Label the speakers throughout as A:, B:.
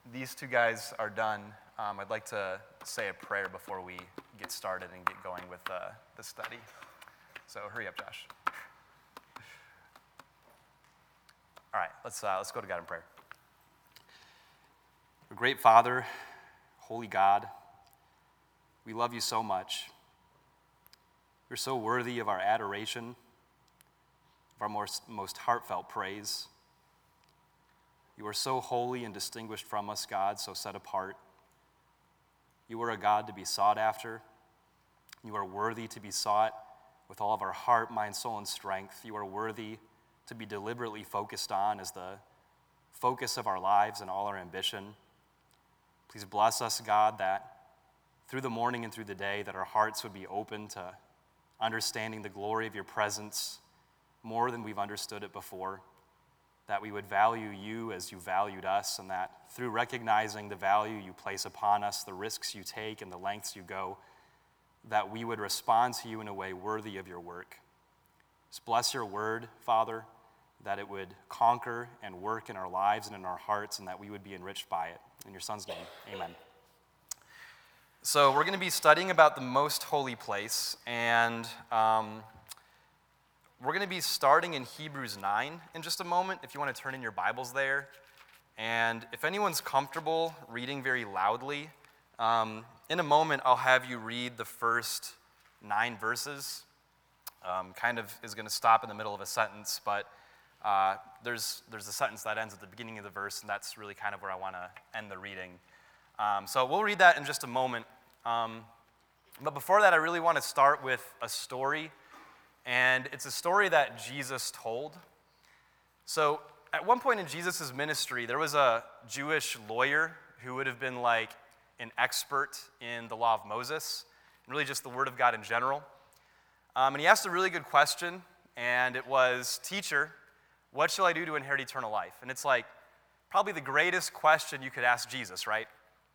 A: these two guys are done, I'd like to say a prayer before we get started and get going with the study. So hurry up, Josh. All right, let's go to God in prayer. Our great Father, holy God, we love you so much. You're so worthy of our adoration, of our most heartfelt praise. You are so holy and distinguished from us, God, so set apart. You are a God to be sought after. You are worthy to be sought with all of our heart, mind, soul, and strength. You are worthy to be deliberately focused on as the focus of our lives and all our ambition. Please bless us, God, that through the morning and through the day, that our hearts would be open to understanding the glory of your presence more than we've understood it before, that we would value you as you valued us, and that through recognizing the value you place upon us, the risks you take, and the lengths you go, that we would respond to you in a way worthy of your work. Just bless your word, Father, that it would conquer and work in our lives and in our hearts, and that we would be enriched by it. In your Son's name, amen. So we're going to be studying about the most holy place, and we're going to be starting in Hebrews 9 in just a moment, if you want to turn in your Bibles there. And if anyone's comfortable reading very loudly, in a moment I'll have you read the first 9 verses. Kind of is going to stop in the middle of a sentence, but there's a sentence that ends at the beginning of the verse, and that's really kind of where I want to end the reading. So we'll read that in just a moment. But before that, I really want to start with a story. And it's a story that Jesus told. So at one point in Jesus' ministry, there was a Jewish lawyer who would have been like an expert in the law of Moses, and really just the word of God in general. And he asked a really good question, and it was, "Teacher, what shall I do to inherit eternal life?" And it's like probably the greatest question you could ask Jesus, right?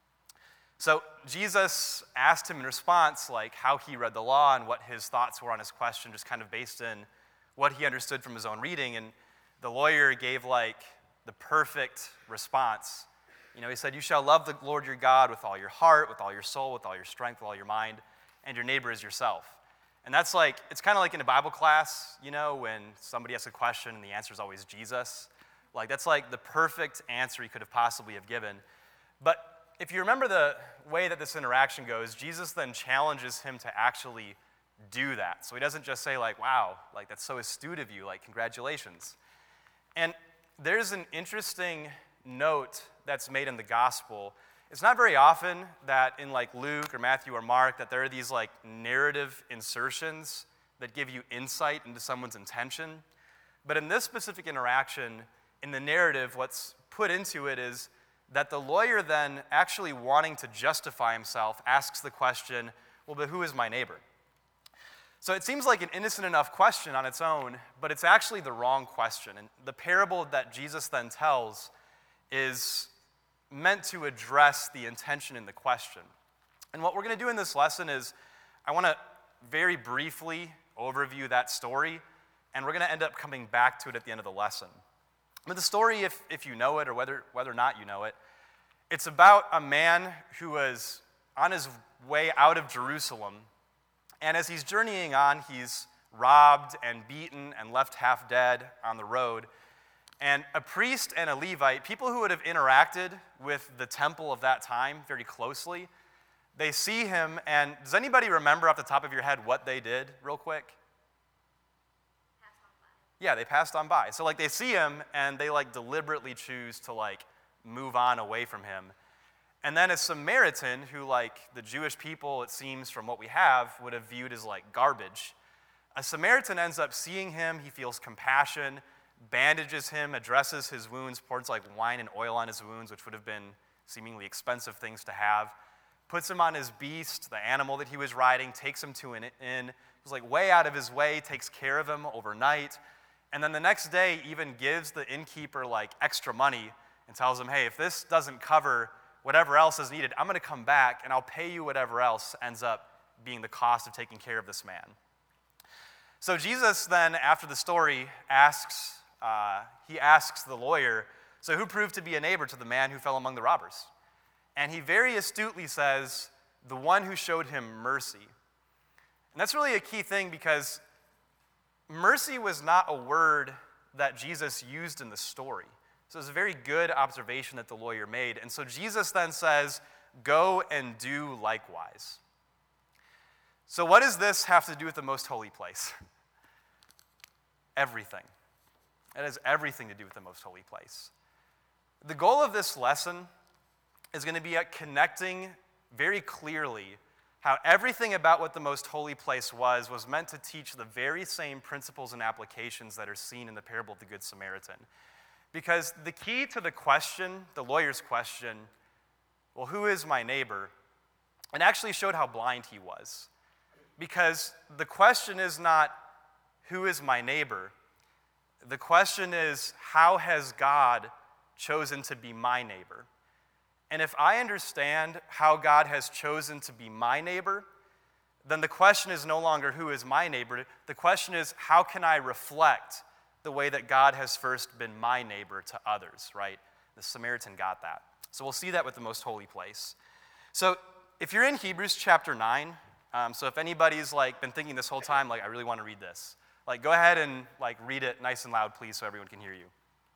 A: So Jesus asked him in response, like, how he read the law and what his thoughts were on his question, just kind of based in what he understood from his own reading. And the lawyer gave, like, the perfect response. You know, he said, "You shall love the Lord your God with all your heart, with all your soul, with all your strength, with all your mind, and your neighbor as yourself." And that's like, it's kind of like in a Bible class, you know, when somebody asks a question and the answer is always Jesus. Like, that's like the perfect answer he could have possibly have given. But if you remember the way that this interaction goes, Jesus then challenges him to actually do that. So he doesn't just say, like, "Wow, like, that's so astute of you, like, congratulations." And there's an interesting note that's made in the gospel. It's not very often that in, like, Luke or Matthew or Mark that there are these, like, narrative insertions that give you insight into someone's intention. But in this specific interaction, in the narrative, what's put into it is that the lawyer then, actually wanting to justify himself, asks the question, "Well, but who is my neighbor?" So it seems like an innocent enough question on its own, but it's actually the wrong question. And the parable that Jesus then tells is meant to address the intention in the question. And what we're going to do in this lesson is I want to very briefly overview that story, and we're going to end up coming back to it at the end of the lesson. But the story, if you know it or whether or not you know it, it's about a man who was on his way out of Jerusalem, and as he's journeying on, he's robbed and beaten and left half dead on the road. And a priest and a Levite, people who would have interacted with the temple of that time very closely, they see him, and does anybody remember off the top of your head what they did real quick? Yeah, they passed on by. So, like, they see him, and they, like, deliberately choose to, like, move on away from him. And then a Samaritan, who, like, the Jewish people, it seems from what we have, would have viewed as, like, garbage. A Samaritan ends up seeing him. He feels compassion, bandages him, addresses his wounds, pours, like, wine and oil on his wounds, which would have been seemingly expensive things to have, puts him on his beast, the animal that he was riding, takes him to an inn. He's, like, way out of his way, takes care of him overnight. And then the next day even gives the innkeeper, like, extra money and tells him, "Hey, if this doesn't cover whatever else is needed, I'm going to come back and I'll pay you whatever else ends up being the cost of taking care of this man." So Jesus then, after the story, asks the lawyer, So who proved to be a neighbor to the man who fell among the robbers? And he very astutely says, the one who showed him mercy. And that's really a key thing because mercy was not a word that Jesus used in the story. So it's a very good observation that the lawyer made. And so Jesus then says, go and do likewise. So what does this have to do with the most holy place? Everything. It has everything to do with the most holy place. The goal of this lesson is going to be at connecting very clearly how everything about what the most holy place was meant to teach the very same principles and applications that are seen in the parable of the Good Samaritan. Because the key to the question, the lawyer's question, well, who is my neighbor? It actually showed how blind he was. Because the question is not, who is my neighbor? The question is, how has God chosen to be my neighbor? And if I understand how God has chosen to be my neighbor, then the question is no longer who is my neighbor. The question is, how can I reflect the way that God has first been my neighbor to others, right? The Samaritan got that. So we'll see that with the most holy place. So if you're in Hebrews chapter 9, so if anybody's been thinking this whole time, I really want to read this, go ahead and read it nice and loud, please, so everyone can hear you.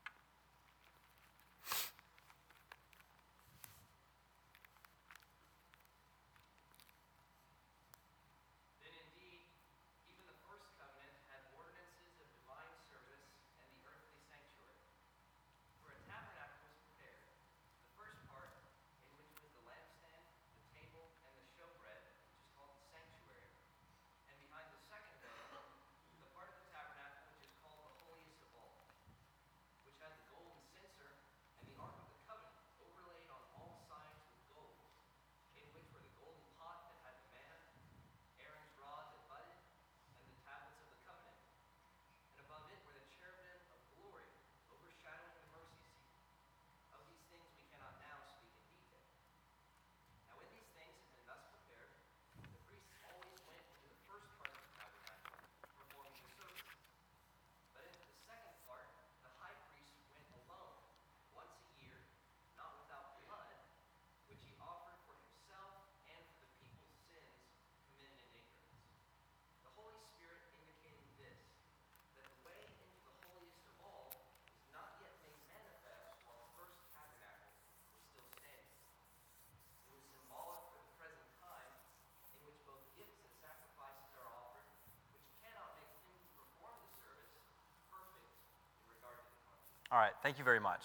A: All right, thank you very much.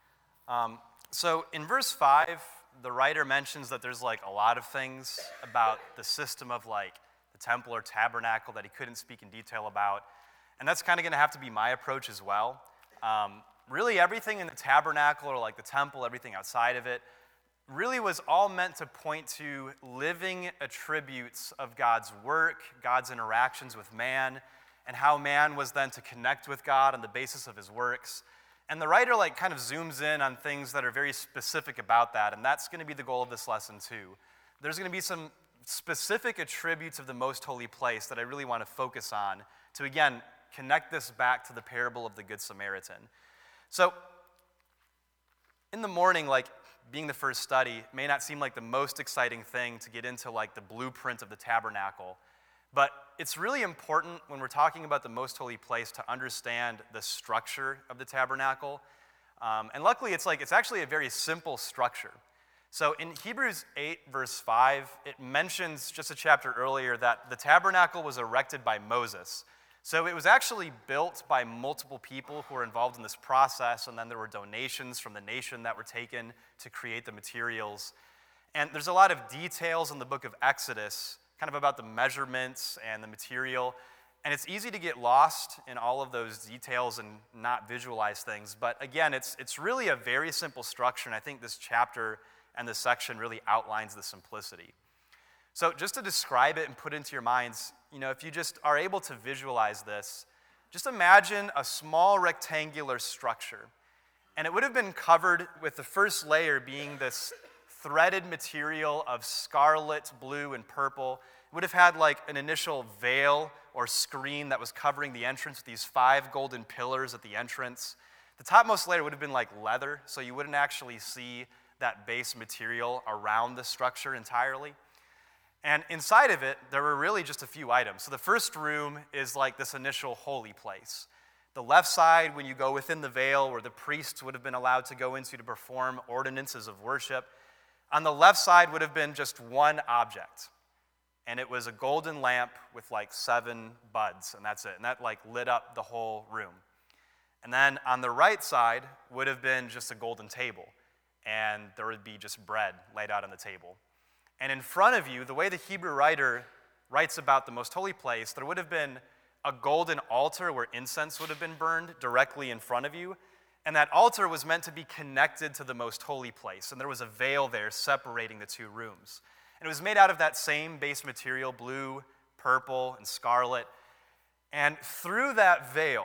A: So in verse 5, the writer mentions that there's a lot of things about the system of the temple or tabernacle that he couldn't speak in detail about. And that's kind of going to have to be my approach as well. Really everything in the tabernacle or the temple, everything outside of it, really was all meant to point to living attributes of God's work, God's interactions with man, and how man was then to connect with God on the basis of his works. And the writer kind of zooms in on things that are very specific about that, and that's going to be the goal of this lesson too. There's going to be some specific attributes of the most holy place that I really want to focus on to, again, connect this back to the parable of the Good Samaritan. So, in the morning, being the first study may not seem like the most exciting thing to get into the blueprint of the tabernacle, but it's really important when we're talking about the most holy place to understand the structure of the tabernacle. And luckily, it's actually a very simple structure. So in Hebrews 8, verse 5, it mentions just a chapter earlier that the tabernacle was erected by Moses. So it was actually built by multiple people who were involved in this process, and then there were donations from the nation that were taken to create the materials. And there's a lot of details in the book of Exodus kind of about the measurements and the material. And it's easy to get lost in all of those details and not visualize things. But again, it's really a very simple structure, and I think this chapter and this section really outlines the simplicity. So just to describe it and put it into your minds, if you just are able to visualize this, just imagine a small rectangular structure. And it would have been covered with the first layer being this threaded material of scarlet, blue, and purple. It would have had an initial veil or screen that was covering the entrance with these 5 golden pillars at the entrance. The topmost layer would have been like leather, so you wouldn't actually see that base material around the structure entirely. And inside of it, there were really just a few items. So the first room is like this initial holy place. The left side, when you go within the veil, where the priests would have been allowed to go into to perform ordinances of worship, on the left side would have been just one object. And it was a golden lamp with like 7 buds, and that's it. And that like lit up the whole room. And then on the right side would have been just a golden table, and there would be just bread laid out on the table. And in front of you, the way the Hebrew writer writes about the most holy place, there would have been a golden altar where incense would have been burned directly in front of you. And that altar was meant to be connected to the most holy place. And there was a veil there separating the 2 rooms. And it was made out of that same base material, blue, purple, and scarlet. And through that veil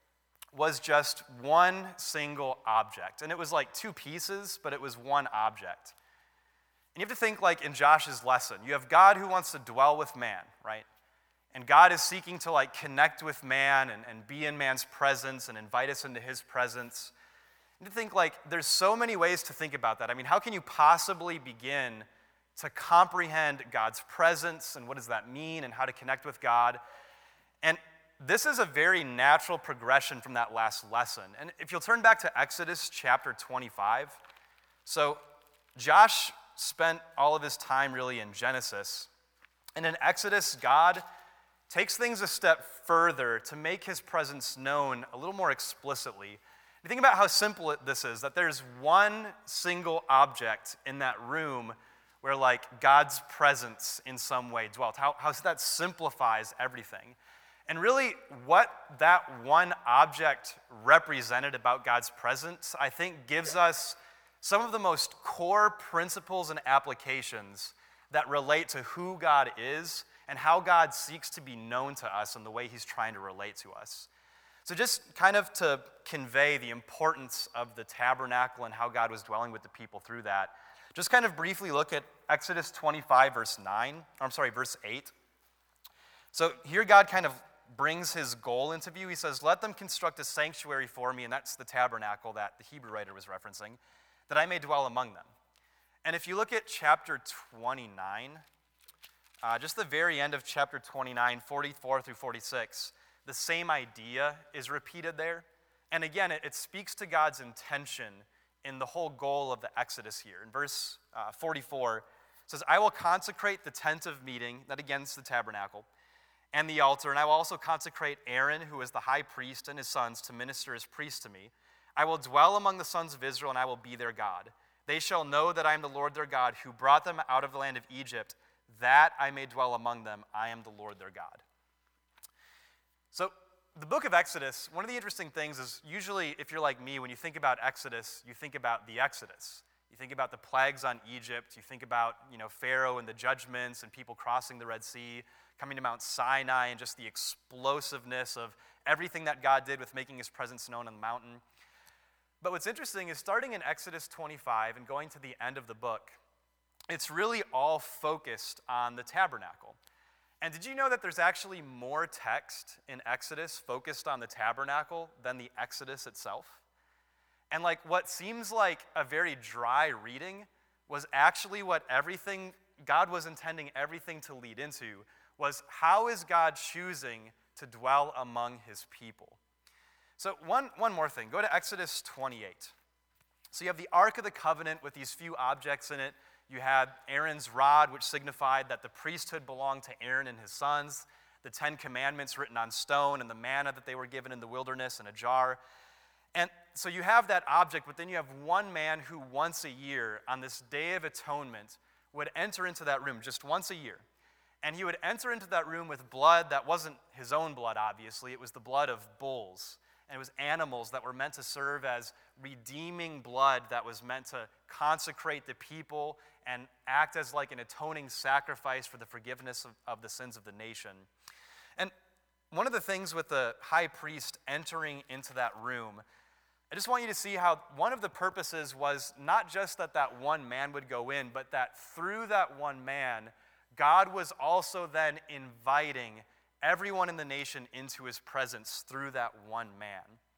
A: was just one single object. And it was like 2 pieces, but it was one object. And you have to think like in Josh's lesson, you have God who wants to dwell with man, right? And God is seeking to like connect with man and be in man's presence and invite us into his presence. And to think like there's so many ways to think about that. I mean, how can you possibly begin to comprehend God's presence and what does that mean and how to connect with God? And this is a very natural progression from that last lesson. And if you'll turn back to Exodus chapter 25. So Josh spent all of his time really in Genesis. And in Exodus, God takes things a step further to make his presence known a little more explicitly. You think about how simple this is, that there's one single object in that room where like God's presence in some way dwelt. How that simplifies everything. And really what that one object represented about God's presence, I think gives us some of the most core principles and applications that relate to who God is and how God seeks to be known to us and the way he's trying to relate to us. So just kind of to convey the importance of the tabernacle and how God was dwelling with the people through that, just kind of briefly look at Exodus 25, verse 8. So here God kind of brings his goal into view. He says, let them construct a sanctuary for me, and that's the tabernacle that the Hebrew writer was referencing, that I may dwell among them. And if you look at chapter 29, just the very end of chapter 29, 44 through 46, the same idea is repeated there. And again, it speaks to God's intention in the whole goal of the Exodus here. In verse 44, it says, I will consecrate the tent of meeting, that again is the tabernacle, and the altar, and I will also consecrate Aaron, who is the high priest, and his sons to minister as priests to me. I will dwell among the sons of Israel, and I will be their God. They shall know that I am the Lord their God, who brought them out of the land of Egypt, that I may dwell among them. I am the Lord their God. So the book of Exodus, one of the interesting things is usually, if you're like me, when you think about Exodus, you think about the Exodus. You think about the plagues on Egypt. You think about, Pharaoh and the judgments and people crossing the Red Sea, coming to Mount Sinai, and just the explosiveness of everything that God did with making his presence known on the mountain. But what's interesting is starting in Exodus 25 and going to the end of the book, it's really all focused on the tabernacle. And did you know that there's actually more text in Exodus focused on the tabernacle than the Exodus itself? And like what seems like a very dry reading was actually what everything God was intending everything to lead into, was how is God choosing to dwell among his people? So one more thing. Go to Exodus 28. So you have the Ark of the Covenant with these few objects in it. You had Aaron's rod, which signified that the priesthood belonged to Aaron and his sons, the 10 Commandments written on stone, and the manna that they were given in the wilderness in a jar. And so you have that object, but then you have one man who once a year, on this Day of Atonement, would enter into that room just once a year. And he would enter into that room with blood that wasn't his own blood, obviously. It was the blood of bulls. And it was animals that were meant to serve as redeeming blood that was meant to consecrate the people and act as like an atoning sacrifice for the forgiveness of the sins of the nation. And one of the things with the high priest entering into that room, I just want you to see how one of the purposes was not just that one man would go in, but that through that one man, God was also then inviting everyone in the nation into his presence through that one man.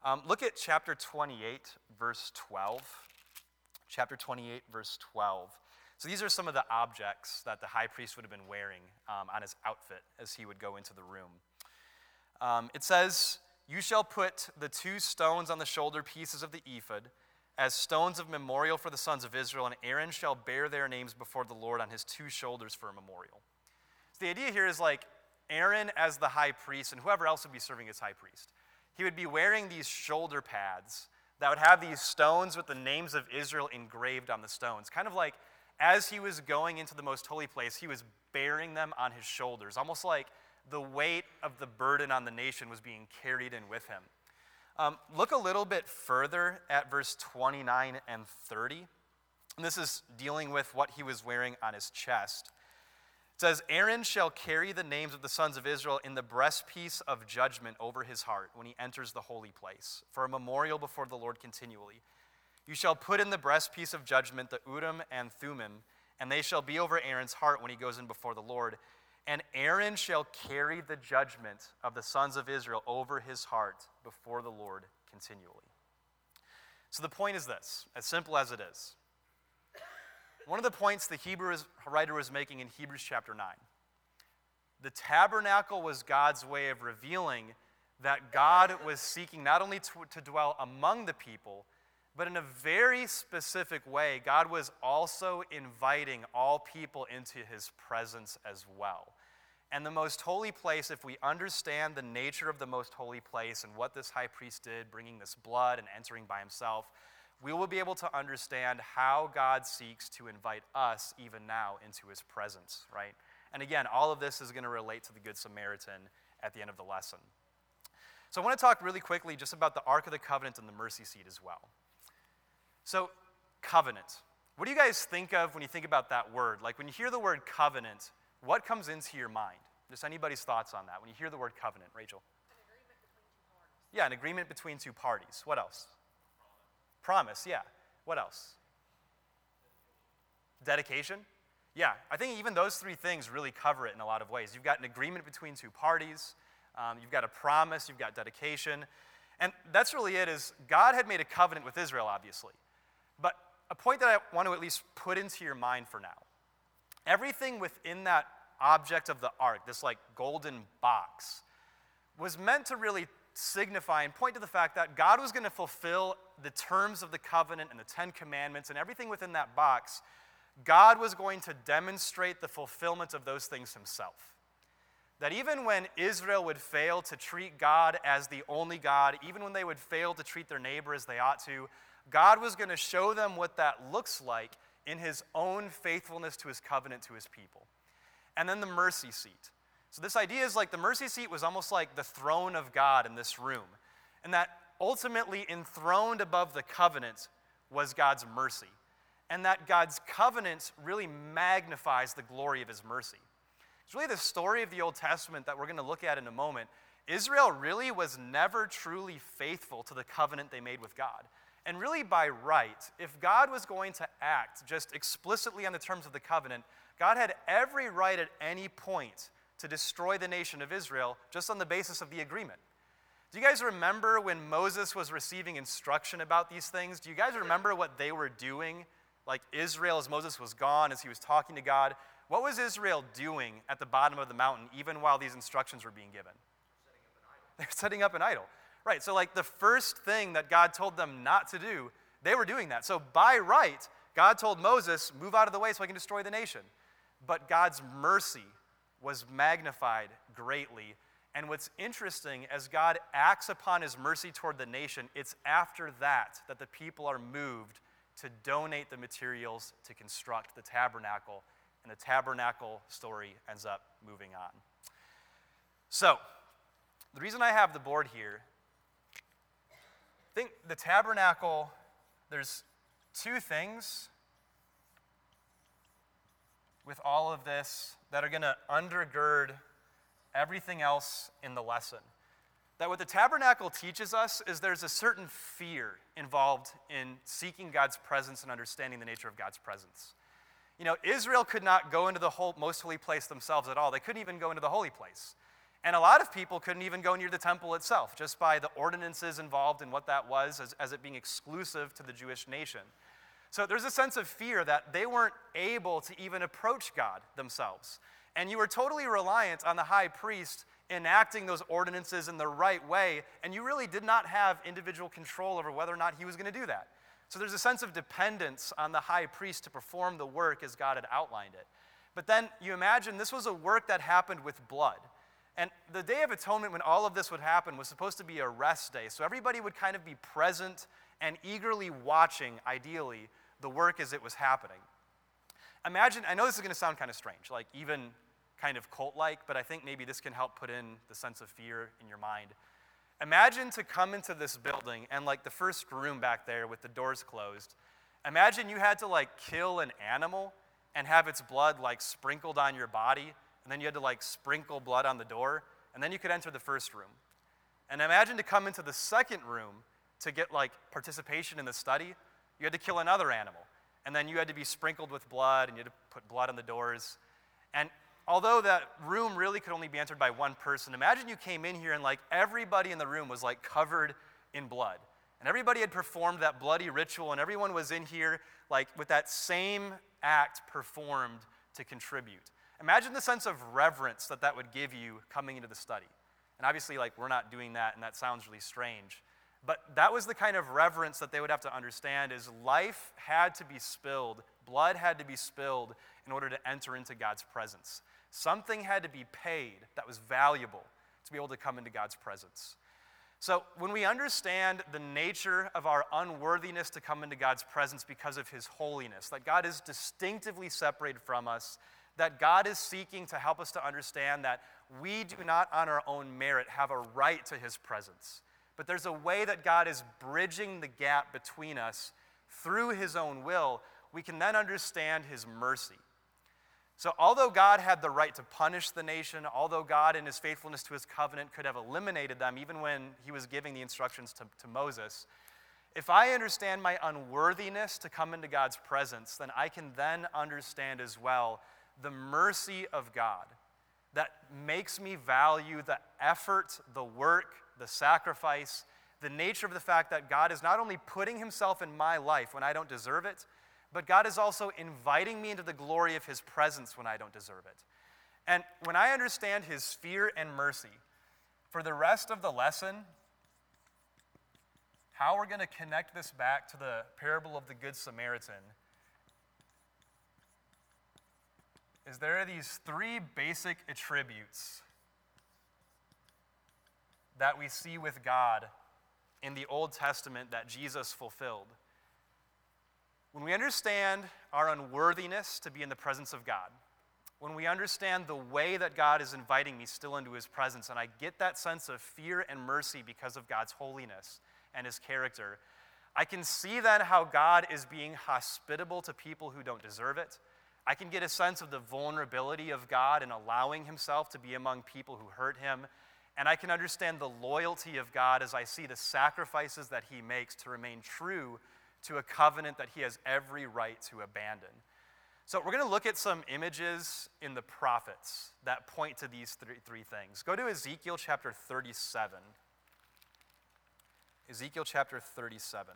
A: Look at chapter 28, verse 12. Chapter 28, verse 12. So these are some of the objects that the high priest would have been wearing on his outfit as he would go into the room. It says, "You shall put the 2 stones on the shoulder pieces of the ephod as stones of memorial for the sons of Israel, and Aaron shall bear their names before the Lord on his 2 shoulders for a memorial." So the idea here is like Aaron as the high priest and whoever else would be serving as high priest. He would be wearing these shoulder pads that would have these stones with the names of Israel engraved on the stones. Kind of like as he was going into the most holy place, he was bearing them on his shoulders, almost like the weight of the burden on the nation was being carried in with him. Look a little bit further at verse 29 and 30. And this is dealing with what he was wearing on his chest. It says, "Aaron shall carry the names of the sons of Israel in the breastpiece of judgment over his heart when he enters the holy place, for a memorial before the Lord continually. You shall put in the breastpiece of judgment the Urim and Thummim, and they shall be over Aaron's heart when he goes in before the Lord. And Aaron shall carry the judgment of the sons of Israel over his heart before the Lord continually." So the point is this, as simple as it is. One of the points the Hebrew writer was making in Hebrews chapter 9. The tabernacle was God's way of revealing that God was seeking not only to dwell among the people, but in a very specific way, God was also inviting all people into his presence as well. And the most holy place, if we understand the nature of the most holy place and what this high priest did, bringing this blood and entering by himself, we will be able to understand how God seeks to invite us even now into his presence, right? And again, all of this is going to relate to the Good Samaritan at the end of the lesson. So I want to talk really quickly just about the Ark of the Covenant and the mercy seat as well. So, covenant. What do you guys think of when you think about that word? Like when you hear the word covenant, what comes into your mind? Just anybody's thoughts on that when you hear the word covenant, Rachel?
B: An agreement between 2 parties.
A: Yeah, an agreement between 2 parties. What else? Promise, yeah. What else? Dedication? Yeah, I think even those 3 things really cover it in a lot of ways. You've got an agreement between 2 parties, you've got a promise, you've got dedication, and that's really it, is God had made a covenant with Israel, obviously. But a point that I want to at least put into your mind for now, everything within that object of the ark, this like golden box, was meant to really signify and point to the fact that God was going to fulfill the terms of the covenant and the 10 commandments and everything within that box. God was going to demonstrate the fulfillment of those things himself. That even when Israel would fail to treat God as the only God, even when they would fail to treat their neighbor as they ought to, God was going to show them what that looks like in his own faithfulness to his covenant to his people. And then the mercy seat. So this idea is like the mercy seat was almost like the throne of God in this room. And that ultimately enthroned above the covenant was God's mercy. And that God's covenant really magnifies the glory of his mercy. It's really the story of the Old Testament that we're going to look at in a moment. Israel really was never truly faithful to the covenant they made with God. And really by right, if God was going to act just explicitly on the terms of the covenant, God had every right at any point to destroy the nation of Israel just on the basis of the agreement. Do you guys remember when Moses was receiving instruction about these things? Do you guys remember what they were doing? Like Israel, as Moses was gone, as he was talking to God, what was Israel doing at the bottom of the mountain even while these instructions were being given? They're setting up an idol. Right, so like the first thing that God told them not to do, they were doing that. So by right, God told Moses, move out of the way so I can destroy the nation. But God's mercy was magnified greatly. And what's interesting, as God acts upon his mercy toward the nation, it's after that that the people are moved to donate the materials to construct the tabernacle. And the tabernacle story ends up moving on. So, the reason I have the board here, I think the tabernacle, there's 2 things with all of this that are going to undergird everything else in the lesson. That what the tabernacle teaches us is there's a certain fear involved in seeking God's presence and understanding the nature of God's presence. You know, Israel could not go into the most holy place themselves at all. They couldn't even go into the holy place. And a lot of people couldn't even go near the temple itself, just by the ordinances involved in what that was, as it being exclusive to the Jewish nation. So there's a sense of fear that they weren't able to even approach God themselves. And you were totally reliant on the high priest enacting those ordinances in the right way, and you really did not have individual control over whether or not he was going to do that. So there's a sense of dependence on the high priest to perform the work as God had outlined it. But then you imagine this was a work that happened with blood. And the Day of Atonement, when all of this would happen, was supposed to be a rest day. So everybody would kind of be present and eagerly watching, ideally, the work as it was happening. Imagine, I know this is going to sound kind of strange, like even kind of cult-like, but I think maybe this can help put in the sense of fear in your mind. Imagine to come into this building and like the first room back there with the doors closed, imagine you had to like kill an animal and have its blood like sprinkled on your body, and then you had to like sprinkle blood on the door, and then you could enter the first room. And imagine to come into the second room to get like participation in the study, you had to kill another animal, and then you had to be sprinkled with blood, and you had to put blood on the doors. And although that room really could only be entered by one person, imagine you came in here and like everybody in the room was like covered in blood. And everybody had performed that bloody ritual, and everyone was in here like with that same act performed to contribute. Imagine the sense of reverence that would give you coming into the study. And obviously, like, we're not doing that, and that sounds really strange. But that was the kind of reverence that they would have to understand is life had to be spilled, blood had to be spilled in order to enter into God's presence. Something had to be paid that was valuable to be able to come into God's presence. So when we understand the nature of our unworthiness to come into God's presence because of his holiness, that God is distinctively separated from us, that God is seeking to help us to understand that we do not on our own merit have a right to his presence. But there's a way that God is bridging the gap between us through his own will. We can then understand his mercy. So although God had the right to punish the nation, although God in his faithfulness to his covenant could have eliminated them even when he was giving the instructions to Moses, if I understand my unworthiness to come into God's presence, then I can then understand as well the mercy of God that makes me value the effort, the work, the sacrifice, the nature of the fact that God is not only putting himself in my life when I don't deserve it, but God is also inviting me into the glory of his presence when I don't deserve it. And when I understand his fear and mercy, for the rest of the lesson, how we're going to connect this back to the parable of the Good Samaritan is there are these three basic attributes that we see with God in the Old Testament that Jesus fulfilled. When we understand our unworthiness to be in the presence of God, when we understand the way that God is inviting me still into his presence, and I get that sense of fear and mercy because of God's holiness and his character, I can see then how God is being hospitable to people who don't deserve it. I can get a sense of the vulnerability of God in allowing himself to be among people who hurt him. And I can understand the loyalty of God as I see the sacrifices that he makes to remain true to a covenant that he has every right to abandon. So we're going to look at some images in the prophets that point to these three things. Go to Ezekiel chapter 37. Ezekiel chapter 37.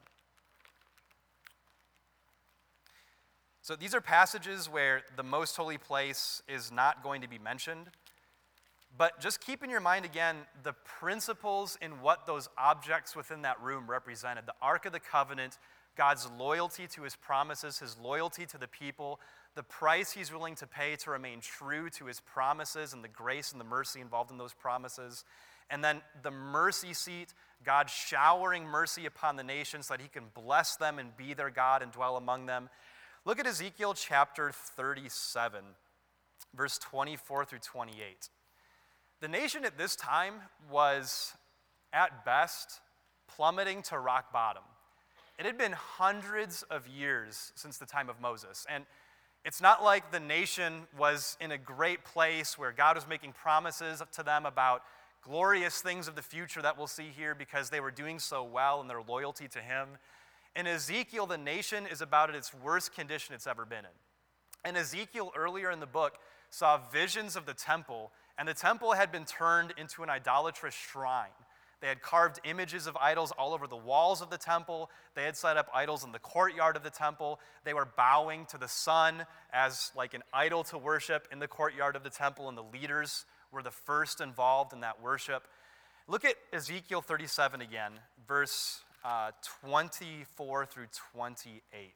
A: So these are passages where the most holy place is not going to be mentioned. But just keep in your mind again the principles in what those objects within that room represented. The Ark of the Covenant, God's loyalty to his promises, his loyalty to the people, the price he's willing to pay to remain true to his promises and the grace and the mercy involved in those promises. And then the mercy seat, God showering mercy upon the nations so that he can bless them and be their God and dwell among them. Look at Ezekiel chapter 37, verse 24 through 28. The nation at this time was, at best, plummeting to rock bottom. It had been hundreds of years since the time of Moses. And it's not like the nation was in a great place where God was making promises to them about glorious things of the future that we'll see here because they were doing so well in their loyalty to him. In Ezekiel, the nation is about at its worst condition it's ever been in. And Ezekiel, earlier in the book, saw visions of the temple, And the temple had been turned into an idolatrous shrine. They had carved images of idols all over the walls of the temple. They had set up idols in the courtyard of the temple. They were bowing to the sun as like an idol to worship in the courtyard of the temple, and the leaders were the first involved in that worship. Look at Ezekiel 37 again, verse 24 through 28.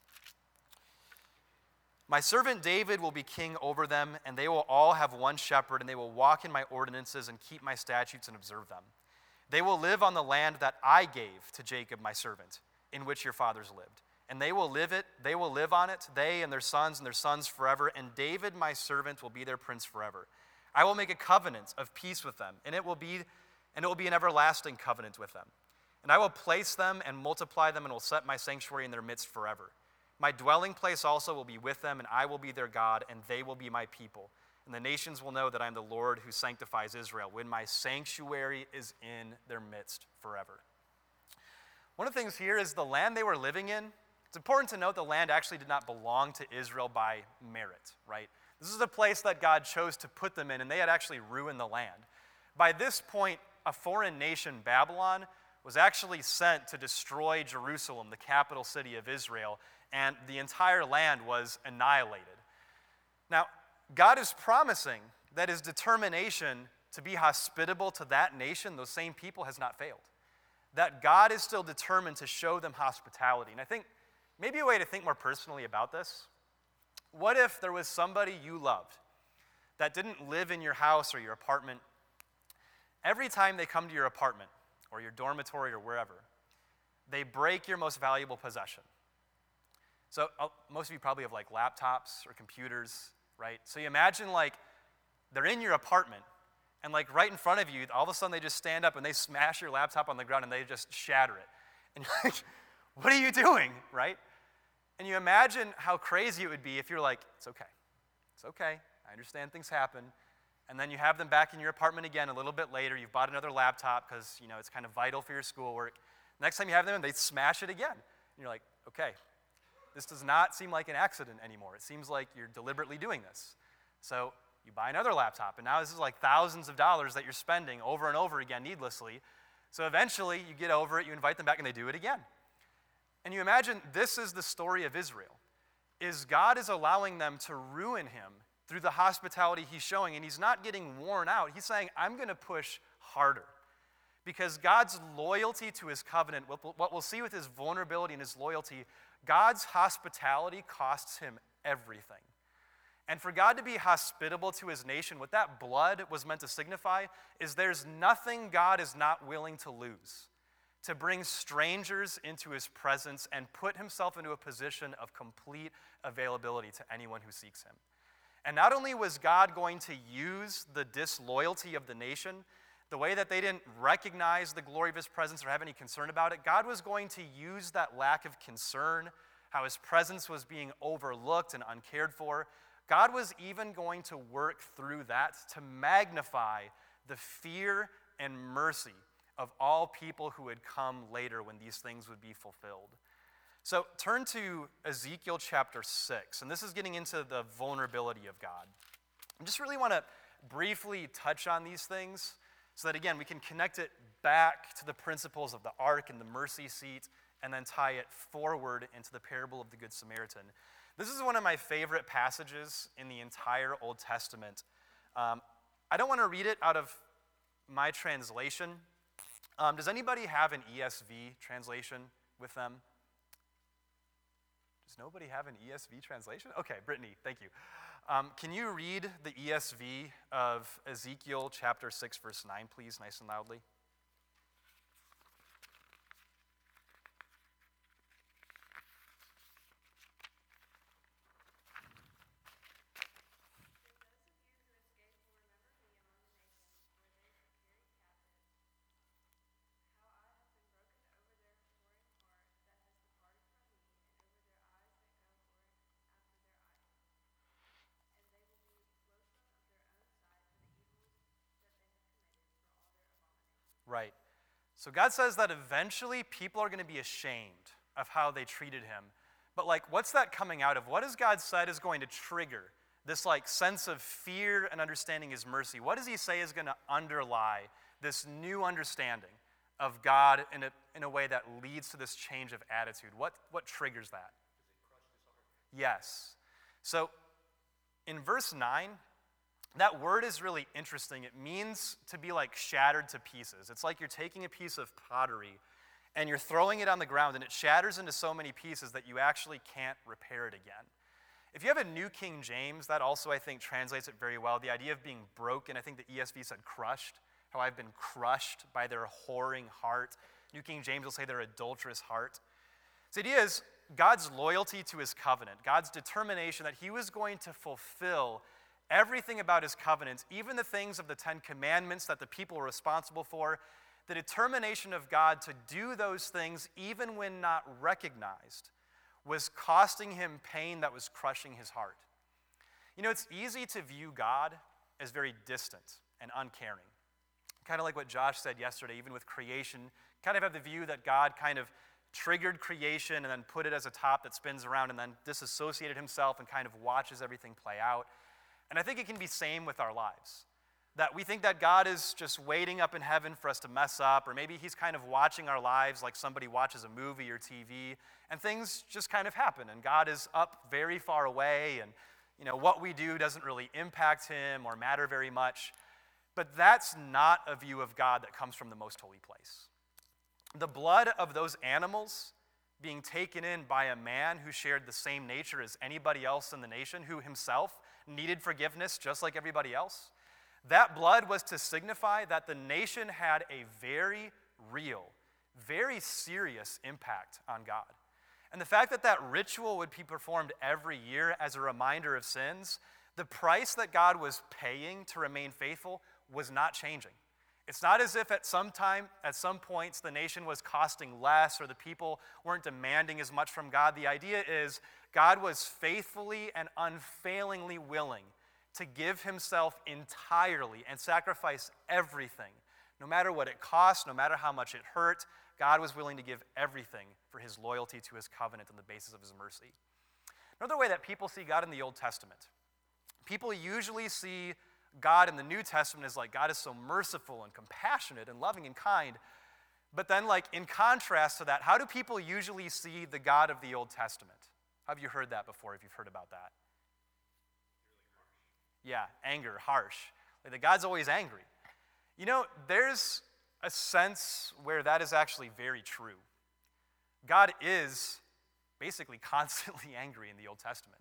A: My servant David will be king over them, and they will all have one shepherd, and they will walk in my ordinances and keep my statutes and observe them. They will live on the land that I gave to Jacob my servant, in which your fathers lived. And they will live on it, they and their sons forever, and David my servant will be their prince forever. I will make a covenant of peace with them, and it will be an everlasting covenant with them. And I will place them and multiply them, and will set my sanctuary in their midst forever. My dwelling place also will be with them, and I will be their God, and they will be my people. And the nations will know that I am the Lord who sanctifies Israel, when my sanctuary is in their midst forever. One of the things here is the land they were living in. It's important to note the land actually did not belong to Israel by merit, right? This is a place that God chose to put them in, and they had actually ruined the land. By this point, a foreign nation, Babylon, was actually sent to destroy Jerusalem, the capital city of Israel, and the entire land was annihilated. Now, God is promising that his determination to be hospitable to that nation, those same people, has not failed. That God is still determined to show them hospitality. And I think maybe a way to think more personally about this, what if there was somebody you loved that didn't live in your house or your apartment? Every time they come to your apartment or your dormitory or wherever, they break your most valuable possession. So most of you probably have like laptops or computers, right? So you imagine like they're in your apartment and like right in front of you, all of a sudden they just stand up and they smash your laptop on the ground and they just shatter it. And you're like, what are you doing, right? And you imagine how crazy it would be if you're like, it's okay, I understand things happen. And then you have them back in your apartment again a little bit later. You've bought another laptop because, it's kind of vital for your schoolwork. Next time you have them, they smash it again. And you're like, okay, this does not seem like an accident anymore. It seems like you're deliberately doing this. So you buy another laptop, and now this is like thousands of dollars that you're spending over and over again needlessly. So eventually you get over it, you invite them back, and they do it again. And you imagine this is the story of Israel, is God is allowing them to ruin him through the hospitality he's showing, and he's not getting worn out. He's saying, I'm going to push harder. Because God's loyalty to his covenant, what we'll see with his vulnerability and his loyalty, God's hospitality costs him everything. And for God to be hospitable to his nation, what that blood was meant to signify is there's nothing God is not willing to lose to bring strangers into his presence and put himself into a position of complete availability to anyone who seeks him. And not only was God going to use the disloyalty of the nation, the way that they didn't recognize the glory of his presence or have any concern about it, God was going to use that lack of concern, how his presence was being overlooked and uncared for. God was even going to work through that to magnify the fear and mercy of all people who would come later when these things would be fulfilled. So turn to Ezekiel chapter 6, and this is getting into the vulnerability of God. I just really want to briefly touch on these things so that, again, we can connect it back to the principles of the ark and the mercy seat, and then tie it forward into the parable of the Good Samaritan. This is one of my favorite passages in the entire Old Testament. I don't want to read it out of my translation. Does anybody have an ESV translation with them? Does nobody have an ESV translation? Okay, Brittany, thank you. Can you read the ESV of Ezekiel chapter 6, verse 9, please, nice and loudly? Right. So God says that eventually people are going to be ashamed of how they treated him. But what's that coming out of? What has God said is going to trigger this like sense of fear and understanding his mercy, what does he say is going to underlie this new understanding of God in a way that leads to this change of attitude? What triggers that? Yes. So in verse 9, that word is really interesting. It means to be like shattered to pieces. It's like you're taking a piece of pottery and you're throwing it on the ground and it shatters into so many pieces that you actually can't repair it again. If you have a New King James, that also I think translates it very well. The idea of being broken, I think the ESV said crushed, how I've been crushed by their whoring heart. New King James will say their adulterous heart. So the idea is God's loyalty to his covenant, God's determination that he was going to fulfill everything about his covenants, even the things of the 10 Commandments that the people were responsible for, the determination of God to do those things even when not recognized was costing him pain that was crushing his heart. You know, it's easy to view God as very distant and uncaring. Kind of like what Josh said yesterday, even with creation, kind of have the view that God kind of triggered creation and then put it as a top that spins around and then disassociated himself and kind of watches everything play out. And I think it can be same with our lives. That we think that God is just waiting up in heaven for us to mess up, or maybe he's kind of watching our lives like somebody watches a movie or TV, and things just kind of happen, and God is up very far away, and you know what we do doesn't really impact him or matter very much. But that's not a view of God that comes from the most holy place. The blood of those animals being taken in by a man who shared the same nature as anybody else in the nation, who himself needed forgiveness just like everybody else, that blood was to signify that the nation had a very real, very serious impact on God. And the fact that that ritual would be performed every year as a reminder of sins, the price that God was paying to remain faithful was not changing. It's not as if at some points, the nation was costing less or the people weren't demanding as much from God. The idea is God was faithfully and unfailingly willing to give himself entirely and sacrifice everything. No matter what it cost, no matter how much it hurt, God was willing to give everything for his loyalty to his covenant on the basis of his mercy. Another way that people see God in the Old Testament, people usually see God in the New Testament as like God is so merciful and compassionate and loving and kind. But then like in contrast to that, how do people usually see the God of the Old Testament? Have you heard that before if you've heard about that? Yeah, anger, harsh. Like the God's always angry. You know, there's a sense where that is actually very true. God is basically constantly angry in the Old Testament.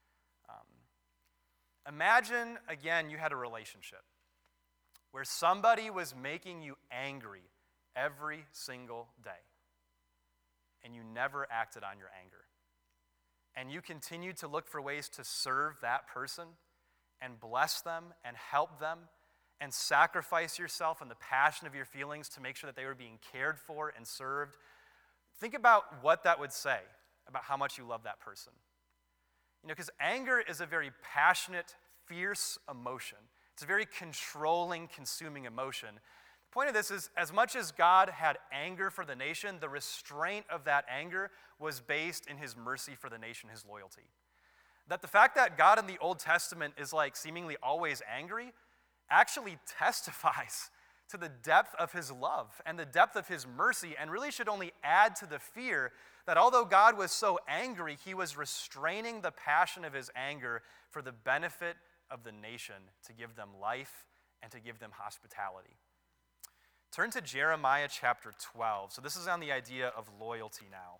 A: Imagine, again, you had a relationship where somebody was making you angry every single day, and you never acted on your anger. And you continued to look for ways to serve that person and bless them and help them and sacrifice yourself and the passion of your feelings to make sure that they were being cared for and served. Think about what that would say about how much you love that person. You know, because anger is a very passionate, fierce emotion. It's a very controlling, consuming emotion. The point of this is, as much as God had anger for the nation, the restraint of that anger was based in his mercy for the nation, his loyalty. That the fact that God in the Old Testament is like seemingly always angry actually testifies to the depth of his love and the depth of his mercy, and really should only add to the fear that although God was so angry, he was restraining the passion of his anger for the benefit of the nation, to give them life and to give them hospitality. Turn to Jeremiah chapter 12. So this is on the idea of loyalty now.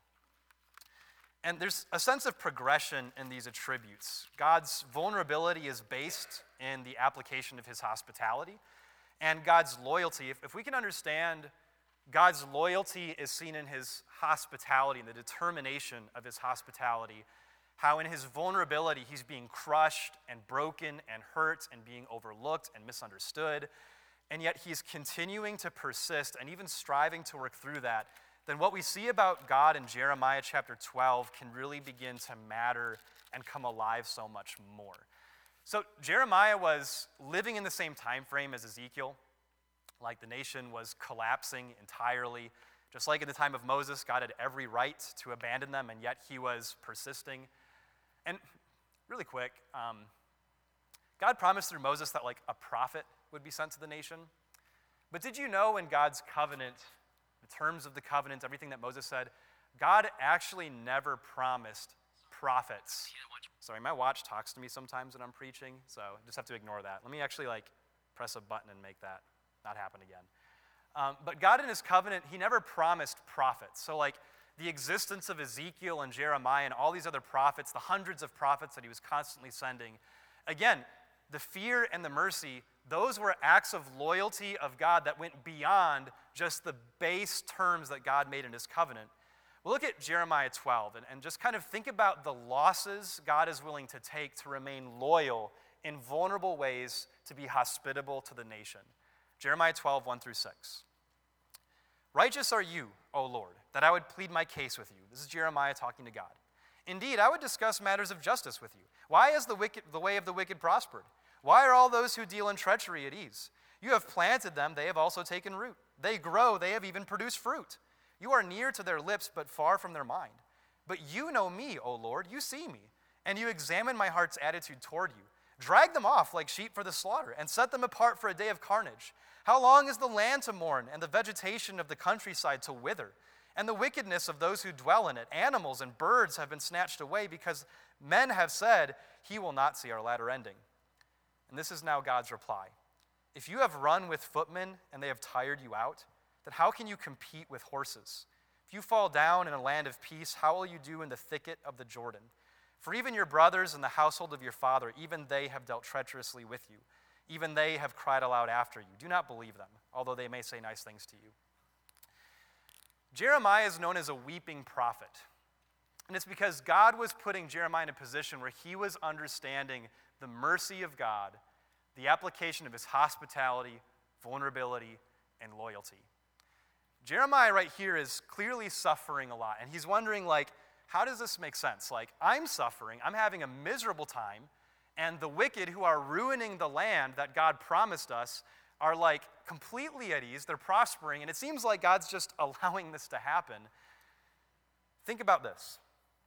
A: And there's a sense of progression in these attributes. God's vulnerability is based in the application of his hospitality, and God's loyalty, if we can understand God's loyalty is seen in his hospitality and the determination of his hospitality, how in his vulnerability he's being crushed and broken and hurt and being overlooked and misunderstood, and yet he's continuing to persist and even striving to work through that, then what we see about God in Jeremiah chapter 12 can really begin to matter and come alive so much more. So Jeremiah was living in the same time frame as Ezekiel. Like the nation was collapsing entirely. Just like in the time of Moses, God had every right to abandon them, and yet he was persisting. And really quick,
C: God promised through Moses that like a prophet would be sent to the nation. But did you know in God's covenant, the terms of the covenant, everything that Moses said, God actually never promised prophets. Sorry, my watch talks to me sometimes when I'm preaching, so I just have to ignore that. Let me actually press a button and make that not happen again. But God in his covenant, he never promised prophets. So the existence of Ezekiel and Jeremiah and all these other prophets, the hundreds of prophets that he was constantly sending, again, the fear and the mercy, those were acts of loyalty of God that went beyond just the base terms that God made in his covenant. Well, look at Jeremiah 12 and just kind of think about the losses God is willing to take to remain loyal in vulnerable ways to be hospitable to the nation. Jeremiah 12, 1 through 6. Righteous are you, O Lord, that I would plead my case with you. This is Jeremiah talking to God. Indeed, I would discuss matters of justice with you. Why has the way of the wicked prospered? Why are all those who deal in treachery at ease? You have planted them, they have also taken root. They grow, they have even produced fruit. You are near to their lips, but far from their mind. But you know me, O Lord, you see me, and you examine my heart's attitude toward you. Drag them off like sheep for the slaughter, and set them apart for a day of carnage. How long is the land to mourn, and the vegetation of the countryside to wither? And the wickedness of those who dwell in it, animals and birds have been snatched away, because men have said, he will not see our latter ending. And this is now God's reply. If you have run with footmen, and they have tired you out, then how can you compete with horses? If you fall down in a land of peace, how will you do in the thicket of the Jordan? For even your brothers and the household of your father, even they have dealt treacherously with you. Even they have cried aloud after you. Do not believe them, although they may say nice things to you. Jeremiah is known as a weeping prophet. And it's because God was putting Jeremiah in a position where he was understanding the mercy of God, the application of his hospitality, vulnerability, and loyalty. Jeremiah right here is clearly suffering a lot, and he's wondering, how does this make sense? I'm suffering, I'm having a miserable time, and the wicked who are ruining the land that God promised us are completely at ease, they're prospering, and it seems like God's just allowing this to happen. Think about this.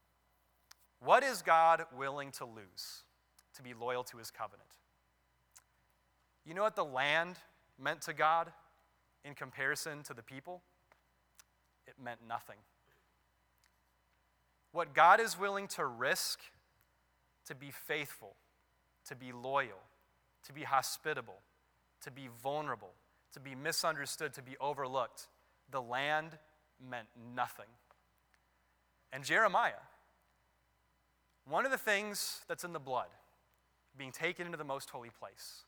C: What is God willing to lose to be loyal to his covenant? You know what the land meant to God in comparison to the people? It meant nothing. What God is willing to risk to be faithful, to be loyal, to be hospitable, to be vulnerable, to be misunderstood, to be overlooked, the land meant nothing. And Jeremiah, one of the things that's in the blood, being taken into the most holy place,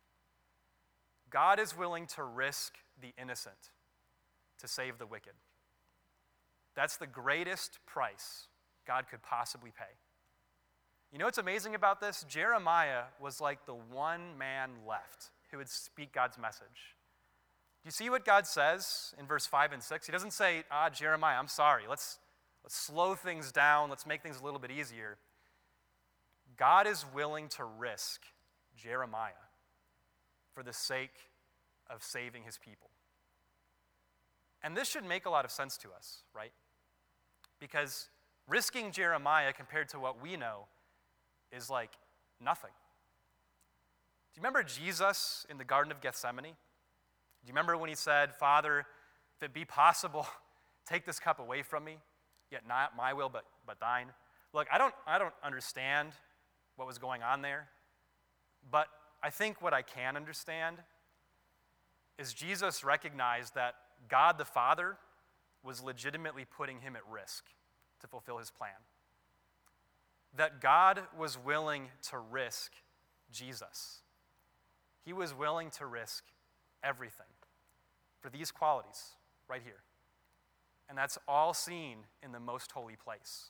C: God is willing to risk the innocent to save the wicked. That's the greatest price God could possibly pay. You know what's amazing about this? Jeremiah was like the one man left who would speak God's message. Do you see what God says in verse 5 and 6? He doesn't say, Jeremiah, I'm sorry. Let's slow things down. Let's make things a little bit easier. God is willing to risk Jeremiah for the sake of saving his people. And this should make a lot of sense to us, right? Because risking Jeremiah compared to what we know is nothing. Do you remember Jesus in the Garden of Gethsemane? Do you remember when he said, Father, if it be possible, take this cup away from me, yet not my will but thine? Look, I don't understand what was going on there, but I think what I can understand is Jesus recognized that God the Father was legitimately putting him at risk to fulfill his plan. That God was willing to risk Jesus. He was willing to risk everything for these qualities right here. And that's all seen in the most holy place.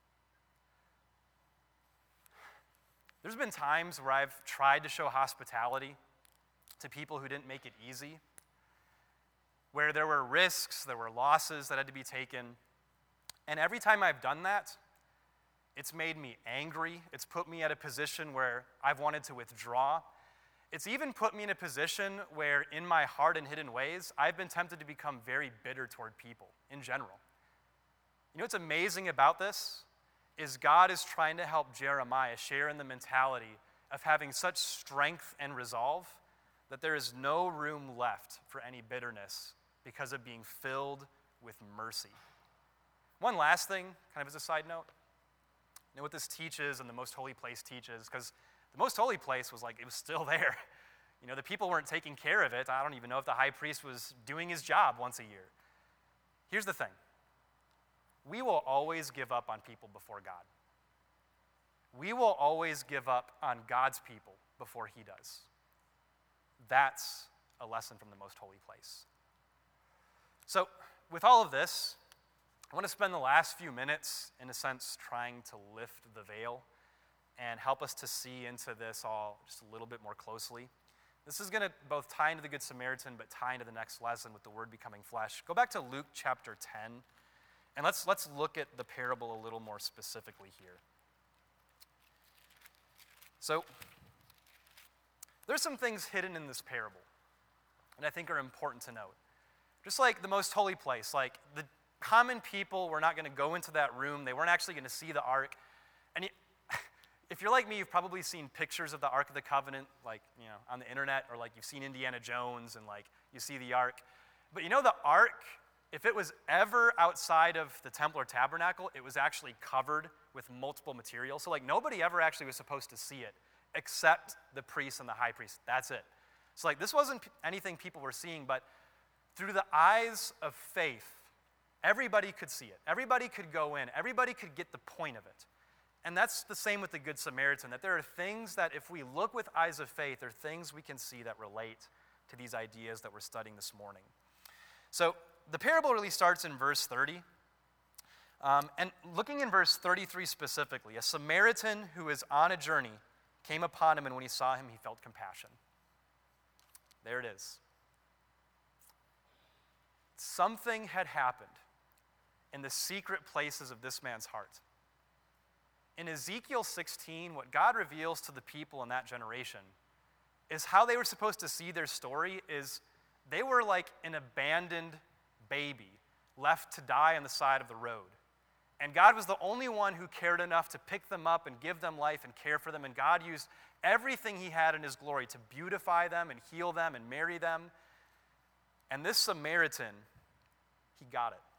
C: There's been times where I've tried to show hospitality to people who didn't make it easy, where there were risks, there were losses that had to be taken. And every time I've done that, it's made me angry. It's put me at a position where I've wanted to withdraw. It's even put me in a position where, in my heart and hidden ways, I've been tempted to become very bitter toward people in general. You know what's amazing about this? Is God is trying to help Jeremiah share in the mentality of having such strength and resolve that there is no room left for any bitterness because of being filled with mercy. One last thing, kind of as a side note. You know what this teaches and the most holy place teaches? Because the most holy place was like, it was still there. You know, the people weren't taking care of it. I don't even know if the high priest was doing his job once a year. Here's the thing. We will always give up on people before God. We will always give up on God's people before he does. That's a lesson from the most holy place. So, with all of this, I want to spend the last few minutes, in a sense, trying to lift the veil and help us to see into this all just a little bit more closely. This is going to both tie into the Good Samaritan, but tie into the next lesson with the Word becoming flesh. Go back to Luke chapter 10, and let's look at the parable a little more specifically here. So, there's some things hidden in this parable, and I think are important to note. Just like the most holy place, like the common people were not going to go into that room. They weren't actually going to see the ark. And if you're like me, you've probably seen pictures of the Ark of the Covenant, like, you know, on the internet, or like you've seen Indiana Jones and like you see the ark. But you know, the ark, if it was ever outside of the temple or tabernacle, it was actually covered with multiple materials. So like nobody ever actually was supposed to see it except the priests and the high priest. That's it. So like this wasn't anything people were seeing, but through the eyes of faith, everybody could see it. Everybody could go in. Everybody could get the point of it. And that's the same with the Good Samaritan, that there are things that if we look with eyes of faith, there are things we can see that relate to these ideas that we're studying this morning. So the parable really starts in verse 30. And looking in verse 33 specifically, a Samaritan who is on a journey came upon him, and when he saw him, he felt compassion. There it is. Something had happened in the secret places of this man's heart. In Ezekiel 16, what God reveals to the people in that generation is how they were supposed to see their story is they were like an abandoned baby left to die on the side of the road. And God was the only one who cared enough to pick them up and give them life and care for them. And God used everything he had in his glory to beautify them and heal them and marry them. And this Samaritan, he got it.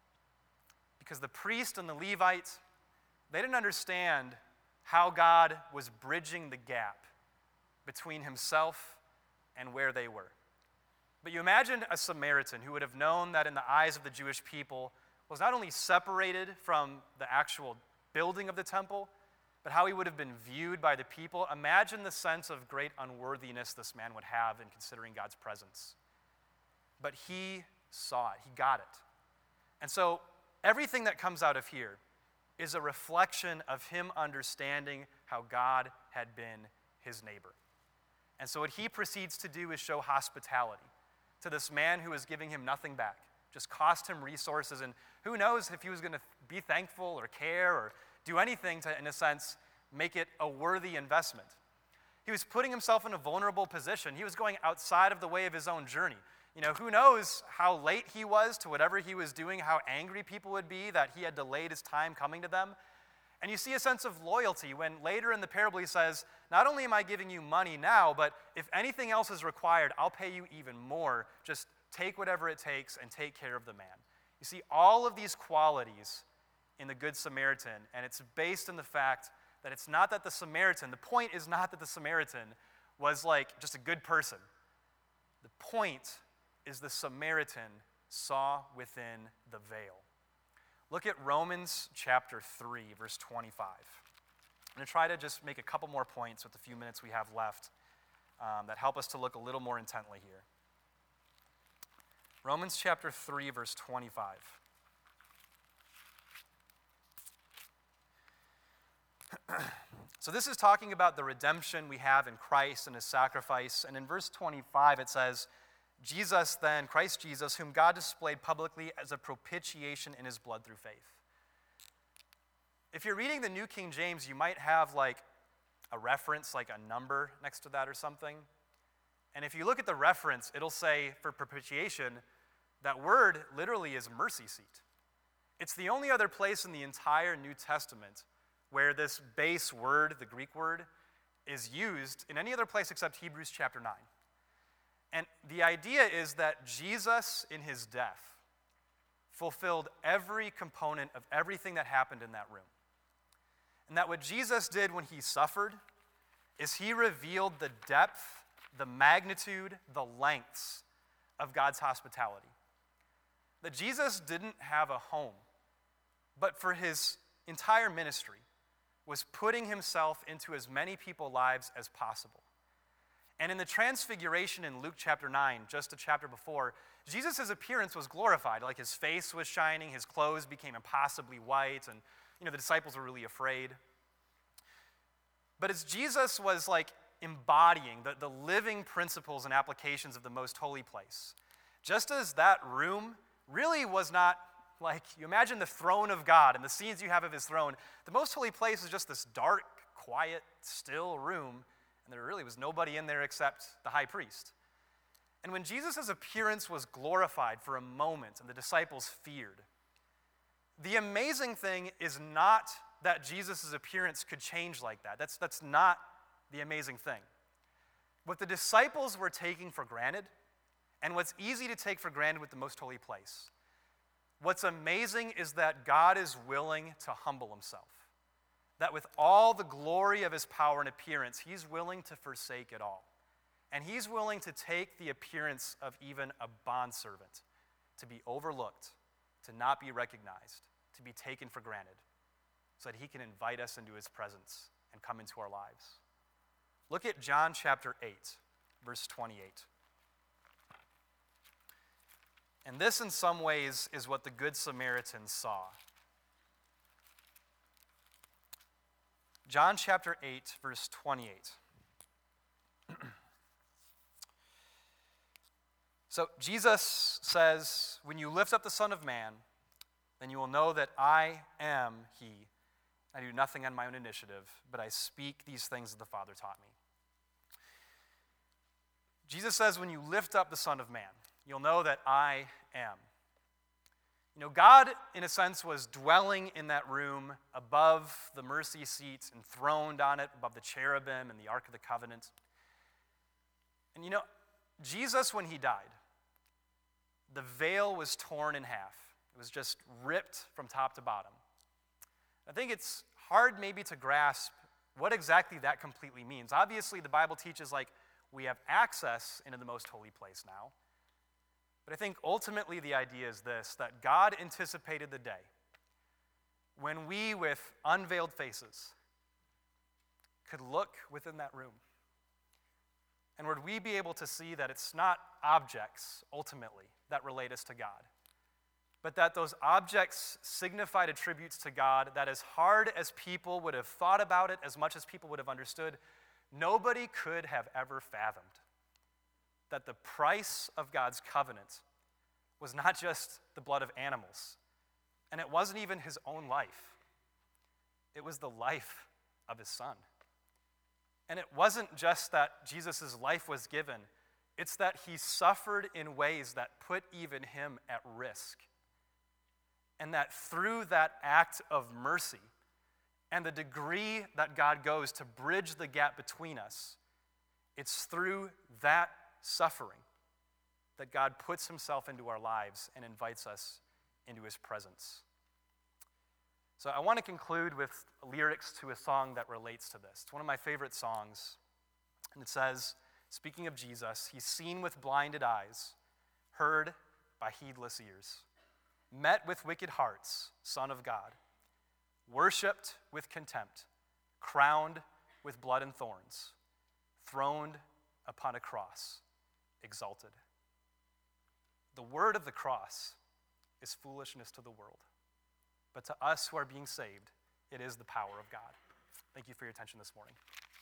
C: Because the priest and the Levite, they didn't understand how God was bridging the gap between himself and where they were. But you imagine a Samaritan who would have known that in the eyes of the Jewish people was not only separated from the actual building of the temple, but how he would have been viewed by the people. Imagine the sense of great unworthiness this man would have in considering God's presence. But he saw it. He got it. And so everything that comes out of here is a reflection of him understanding how God had been his neighbor. And so what he proceeds to do is show hospitality to this man who is giving him nothing back, just cost him resources, and who knows if he was going to be thankful or care or do anything to, in a sense, make it a worthy investment. He was putting himself in a vulnerable position. He was going outside of the way of his own journey. You know, who knows how late he was to whatever he was doing, how angry people would be that he had delayed his time coming to them. And you see a sense of loyalty when later in the parable he says, not only am I giving you money now, but if anything else is required, I'll pay you even more. Just take whatever it takes and take care of the man. You see all of these qualities in the Good Samaritan, and it's based on the fact that it's not that the Samaritan, the point is not that the Samaritan was like just a good person. The point is the Samaritan saw within the veil. Look at Romans chapter 3, verse 25. I'm going to try to just make a couple more points with the few minutes we have left that help us to look a little more intently here. Romans chapter 3, verse 25. So this is talking about the redemption we have in Christ and his sacrifice. And in verse 25 it says, Jesus then, Christ Jesus, whom God displayed publicly as a propitiation in his blood through faith. If you're reading the New King James, you might have like a reference, like a number next to that or something. And if you look at the reference, it'll say for propitiation, that word literally is mercy seat. It's the only other place in the entire New Testament where this base word, the Greek word, is used in any other place except Hebrews chapter 9. And the idea is that Jesus, in his death, fulfilled every component of everything that happened in that room. And that what Jesus did when he suffered is he revealed the depth, the magnitude, the lengths of God's hospitality. That Jesus didn't have a home, but for his entire ministry was putting himself into as many people's lives as possible. And in the transfiguration in Luke chapter 9, just a chapter before, Jesus' appearance was glorified. Like his face was shining, his clothes became impossibly white, and the disciples were really afraid. But as Jesus was like embodying the living principles and applications of the most holy place, just as that room really was not like, you imagine the throne of God and the scenes you have of his throne, the most holy place is just this dark, quiet, still room, and there really was nobody in there except the high priest. And when Jesus' appearance was glorified for a moment and the disciples feared, the amazing thing is not that Jesus' appearance could change like that. That's not the amazing thing. What the disciples were taking for granted, and what's easy to take for granted with the most holy place, what's amazing is that God is willing to humble himself. That with all the glory of his power and appearance, he's willing to forsake it all. And he's willing to take the appearance of even a bondservant, to be overlooked, to not be recognized, to be taken for granted, so that he can invite us into his presence and come into our lives. Look at John chapter 8, verse 28. And this, in some ways, is what the Good Samaritan saw. John chapter 8, verse 28. So Jesus says, "When you lift up the Son of Man, then you will know that I am he. I do nothing on my own initiative, but I speak these things that the Father taught me." Jesus says, when you lift up the Son of Man, you'll know that I am. God, in a sense, was dwelling in that room above the mercy seat, enthroned on it, above the cherubim and the Ark of the Covenant. And Jesus, when he died, the veil was torn in half. It was just ripped from top to bottom. I think it's hard maybe to grasp what exactly that completely means. Obviously, the Bible teaches we have access into the most holy place now. But I think ultimately the idea is this, that God anticipated the day when we, with unveiled faces, could look within that room. And would we be able to see that it's not objects, ultimately, that relate us to God, but that those objects signified attributes to God that, as hard as people would have thought about it, as much as people would have understood, nobody could have ever fathomed. That the price of God's covenant was not just the blood of animals, and it wasn't even his own life. It was the life of his Son. And it wasn't just that Jesus' life was given, it's that he suffered in ways that put even him at risk. And that through that act of mercy and the degree that God goes to bridge the gap between us, it's through that suffering that God puts himself into our lives and invites us into his presence. So I want to conclude with lyrics to a song that relates to this. It's one of my favorite songs. And it says, speaking of Jesus, he's seen with blinded eyes, heard by heedless ears, met with wicked hearts, Son of God, worshipped with contempt, crowned with blood and thorns, throned upon a cross, exalted. The word of the cross is foolishness to the world, but to us who are being saved, it is the power of God. Thank you for your attention this morning.